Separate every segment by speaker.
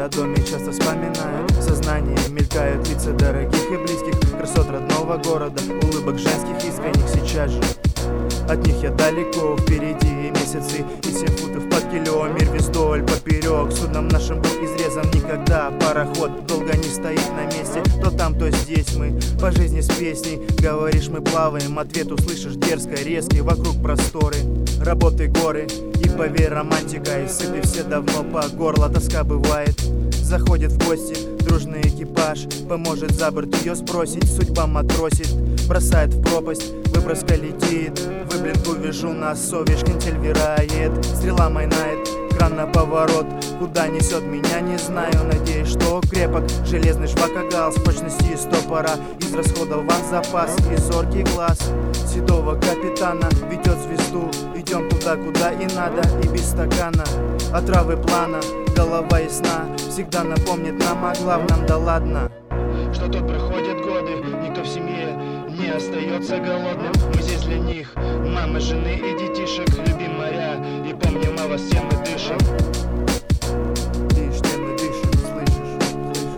Speaker 1: о доме часто вспоминаю. В сознании мелькают лица дорогих и близких, красот родного города, улыбок женских искренних сейчас же. От них я далеко, впереди месяцы и 7 футов под килем. Мир весь вдоль поперек, судном нашим был изрезан никогда. Пароход долго не стоит на месте, то там, то здесь мы по жизни с песней. Говоришь, мы плаваем, ответ услышишь дерзко, резкий. Вокруг просторы, работы горы, и поверь, романтика, и сыты все давно по горло. Тоска бывает, заходит в гости дружный экипаж, поможет за борт ее сбросить. Судьба матросит, бросает в пропасть, выброска летит. Выблинку вижу на сове, шкентель вирает, стрела майнает, кран на поворот. Куда несет меня, не знаю, надеюсь, что крепок. Железный шпакогал с прочностью стопора, израсходован запас и зоркий глаз седого капитана ведет звезду. Идем туда, куда и надо, и без стакана отравы плана. Голова ясна, всегда напомнит нам о главном, да ладно.
Speaker 2: Что тут проходят годы, никто в семье не остается голодным. Мы здесь для них, мамы, жены и детишек. Любим моря и помним о вас, тем мы дышим.
Speaker 1: Лишь тем мы дышим, слышишь?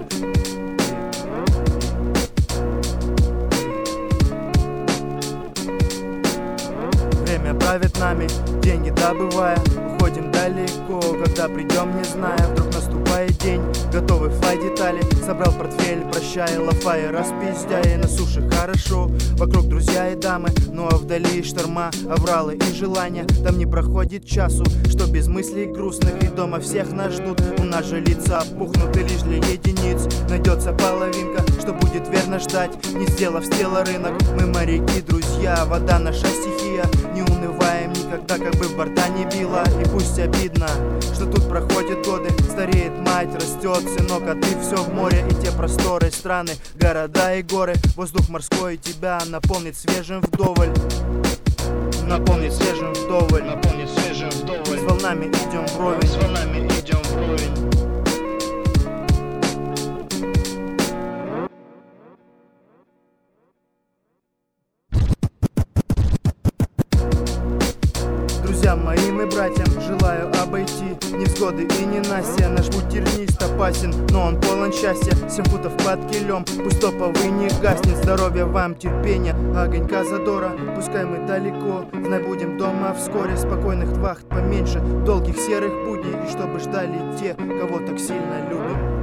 Speaker 1: Время правит нами, деньги добывая, уходим далеко. Когда придем, не зная, вдруг наступает день. Готовы флай детали, собрал портфель, прощай, лафай, распиздяй. На суше хорошо, вокруг друзья и дамы, ну а вдали шторма, авралы и желания. Там не проходит часу, что без мыслей грустных, и дома всех нас ждут. У нас же лица опухнуты лишь для единиц. Найдется половинка, что будет верно ждать, не сделав с тела рынок. Мы моряки, друзья, вода наша стихия. Не унываем никогда, как бы в борта не било. И пусть обидно, что тут проходят годы, стареет мать, растет сынок, а ты все в море. И те просторы страны, города и горы, воздух морской тебя наполнит свежим вдоволь. Наполнит свежим вдоволь,
Speaker 2: наполнит свежим вдоволь.
Speaker 1: С волнами идем вровень,
Speaker 2: с волнами идем вровень.
Speaker 1: Друзьям моим и братьям желаю обойти невзгоды и ненастья. Наш путь тернист опасен, но он полон счастья. 7 футов под килем, пусть топовый не гаснет. Здоровья вам, терпения, огонька задора. Пускай мы далеко, знай, будем дома вскоре. Спокойных вахт поменьше, долгих серых будней, и чтобы ждали те, кого так сильно любим.